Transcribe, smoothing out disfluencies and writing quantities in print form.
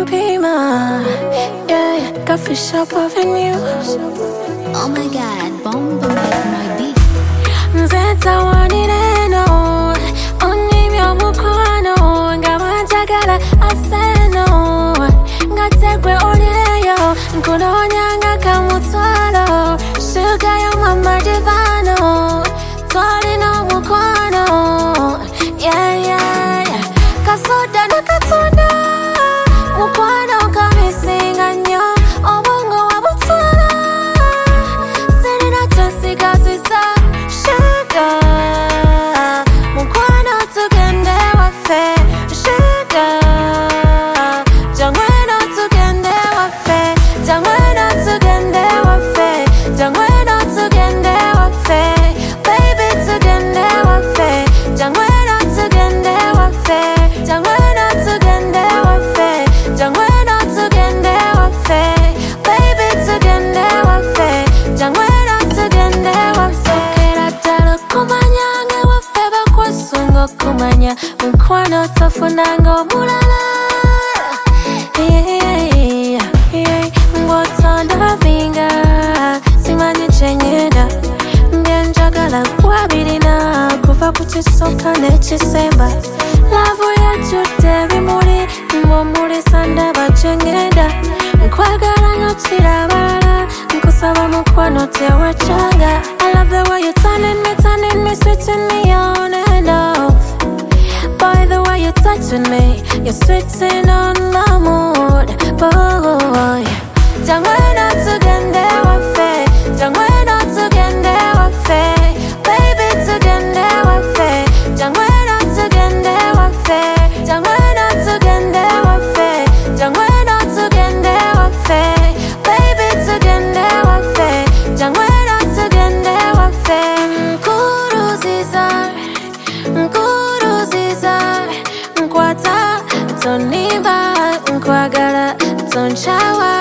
Pima, yeah, Coffee Shop Avenue. Oh my god, bomb my beat. Nzeta wanireno, onimyo mukwano, nga wanjagala aseno, nga tegwe olyeyo, nkunonya kamutwalo, sugar yo mama divano, twalina mukwano, yeah, yeah, yeah. Kasoda na katunda, mukwano kamisinga nnyo, obongo wabutwala, sirina kyosigaziza. Mukwano tugende waffe, sugar. Jangweno tugende waffe, jangweno tugende waffe, jangweno tugende waffe, baby tugende waffe, jangweno tugende waffe, jangweno tugende waffe, jangweno tugende waffe, baby tugende waffe, jangweno tugende waffe. Kumanya waffe bakwasunga kumanya mukwano tofunanga omulala ng'otondavinga simanyi kyenyenda byenjagala kwabirina kuva ku kisooka n'ekisemba laavu yajjudde ebimuli ng'omulisa ndaba kyengenda nkwagala nnyo kirabalala nkusaba mukwano tewacanga I love the way you're turning me, switching me on and off. Boy, the way you're touching me, you're switching on my mood. Boy, jangweno tugende waffe, jangweno tugende waffe, baby tugende waffe, jangweno tugende waffe, jangweno tugende waffe, jangweno tugende waffe, baby tugende waffe, jangweno tugende waffe. Nkwata, tonimba, nkwagala, tonchawa.